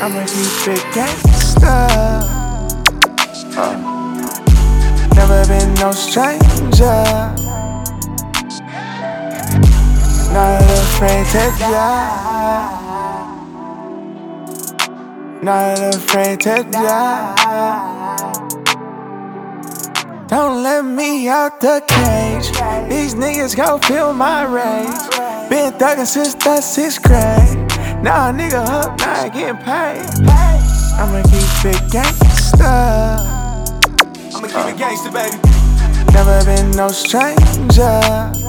I'ma keep it gangsta. Never been no stranger. Not afraid to die. Not afraid to die. Don't let me out the cage. These niggas gon' feel my rage. Been thuggin' since the 6th grade. Now a nigga up, now I getting paid. I'ma keep it gangsta. I'ma keep it gangsta, baby. Never been no stranger.